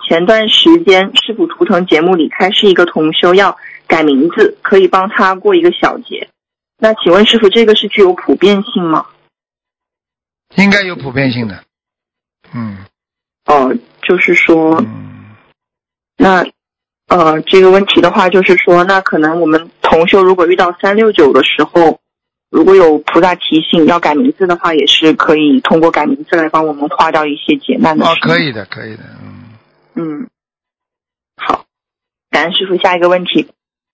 前段时间师父图腾节目里开示一个同修要改名字，可以帮他过一个小节。那请问师父，这个是具有普遍性吗？ 应该有普遍性的。 就是说，那这个问题的话，就是说，那可能我们同修如果遇到369的时候，如果有菩萨提醒要改名字的话，也是可以通过改名字来帮我们化掉一些劫难的。 可以的，可以的。 好，感恩师父。下一个问题，